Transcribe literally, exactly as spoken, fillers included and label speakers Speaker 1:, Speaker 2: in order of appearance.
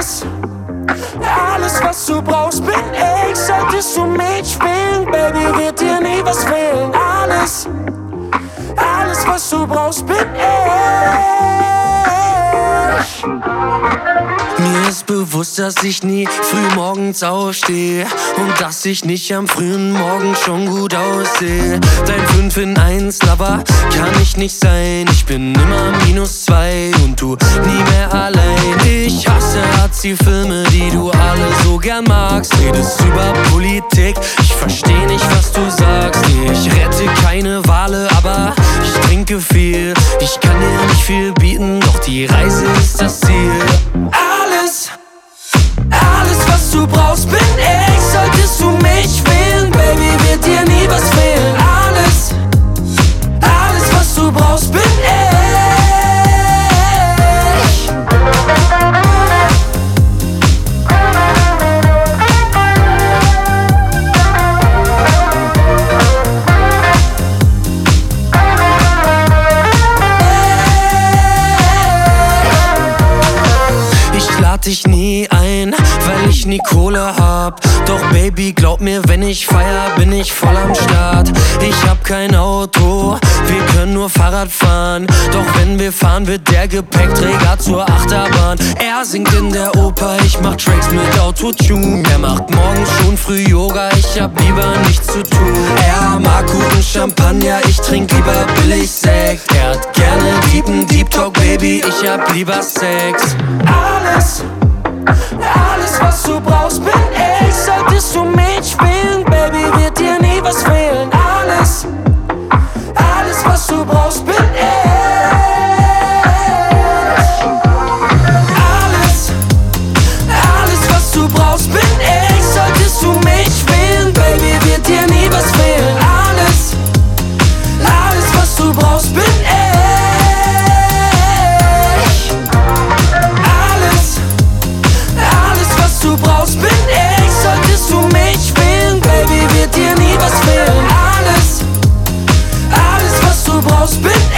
Speaker 1: Alles, alles was du brauchst bin ich. Solltest du mitspielen, Baby, wird dir nie was fehlen. Alles, alles was du brauchst bin ich.
Speaker 2: Mir ist bewusst, dass ich nie früh morgens aufstehe und dass ich nicht am frühen Morgen schon gut aussehe. Dein fünf in eins Lover kann ich nicht sein. Ich bin immer minus zwei und du nie mehr allein. Ich hasse Nazi-Filme, die du alle so gern magst. Redest über Politik, ich versteh nicht, was du sagst. Ich rette keine Wale, aber ich trinke viel. Ich kann dir nicht viel bieten, doch die Reise ist das Ziel.
Speaker 1: Alles, alles was du brauchst bin ich. Solltest du mich wählen, Baby, wird dir nie was fehlen. Alles, alles was du brauchst bin ich.
Speaker 2: Dich nie ein, weil ich nie Kohle hab. Doch Baby, glaub mir, wenn ich feier, bin ich voll am Start. Ich hab kein Auto, wir können nur Fahrrad fahren. Doch wenn wir fahren, wird der Gepäckträger zur Achterbahn. Er singt in der Oper, ich mach Tracks mit Autotune. Er macht morgens schon früh Yoga, ich hab lieber nichts zu tun. Er mag guten Champagner, ich trink lieber billig Sekt. Er hat gerne deepen Deep Talk, Baby, ich hab lieber Sex.
Speaker 1: Alles, alles was du brauchst bin ich. Solltest du mitspielen, Baby, wird dir nie was fehlen. Alles, alles was du brauchst bin ich. Alles, alles was du brauchst bin ich. Solltest du mitspielen, Baby, wird dir nie was fehlen. Alles, alles was du brauchst bin ich. Du brauchst bin ich, solltest du mich wählen, Baby, wird dir nie was fehlen. Alles, alles was du brauchst bin ich.